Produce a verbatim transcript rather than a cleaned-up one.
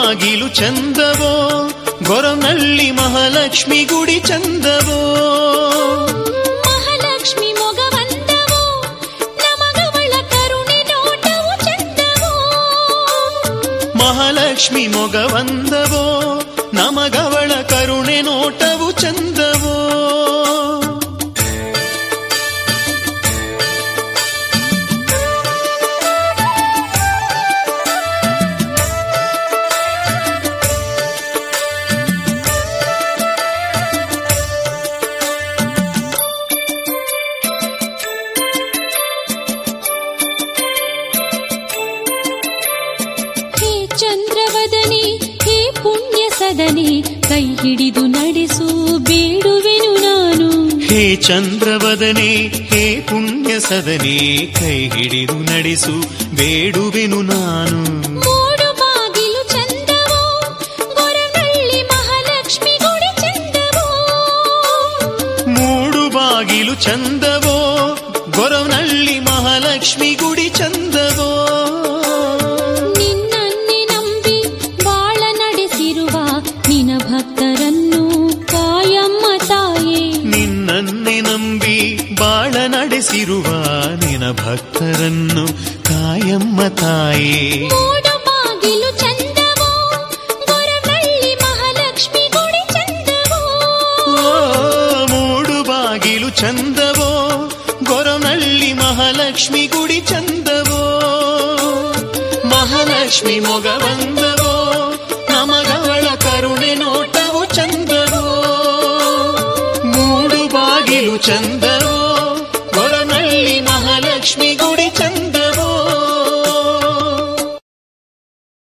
ಬಾಗಿಲು ಚಂದವೋ ಗೊರವನಹಳ್ಳಿ ಮಹಾಲಕ್ಷ್ಮಿ ಗುಡಿ ಚಂದವೋ. ಮಹಾಲಕ್ಷ್ಮಿ ಮೊಗವಂದವೋ ನಮಗವಳ ಕರುಣೆ ನೋಟವು ಚಂದವೋ. ಮಹಾಲಕ್ಷ್ಮಿ ಮೊಗವಂದವೋ ನಮಗವಳ ಕರುಣೆ ನೋಟವು ಚಂದವೋ. ಕೈ ಹಿಡಿದು ನಡೆಸು ಬೇಡುವೆನು ನಾನು. ಹೇ ಚಂದ್ರವದನೆ ಹೇ ಪುಣ್ಯ ಸದನೆ ಕೈ ಹಿಡಿದು ನಡೆಸು ಬೇಡುವೆನು ನಾನು. ಮೂಡು ಬಾಗಿಲು ಚಂದವೋ ಗೊರವನಹಳ್ಳಿ ಮಹಾಲಕ್ಷ್ಮಿ ಗುಡಿ ಚಂದವೋ. ಮೂಡು ಬಾಗಿಲು ಚಂದವೋ ಗೊರವನಹಳ್ಳಿ ಮಹಾಲಕ್ಷ್ಮಿ ಗುಡಿ ಚಂದವೋ. ಭಕ್ತರನ್ನು ಕಾಯಮ್ಮ ತಾಯೇ. ನಿನ್ನನ್ನೇ ನಂಬಿ ಬಾಳ ನಡೆಸಿರುವ ನಿನ ಭಕ್ತರನ್ನು ಕಾಯಮ್ಮ ತಾಯೇ. ಮೂಡು ಬಾಗಿಲು ಚಂದವೋ ಗೊರವನಹಳ್ಳಿ ಮಹಾಲಕ್ಷ್ಮಿ ಗುಡಿ ಚಂದವೋ. ಮೂಡು ಬಾಗಿಲು ಚಂದವೋ ಗೊರವನಹಳ್ಳಿ ಮಹಾಲಕ್ಷ್ಮಿ ಗುಡಿ ಚಂದವೋ. ಮಹಾಲಕ್ಷ್ಮಿ ಮೊಗವಂದವೋ ನಮಗವಳ ಕರುಣೆ ನೋಟವು ಚಂದವೋ. ಮೂಡು ಬಾಗಿಲು ಚಂದ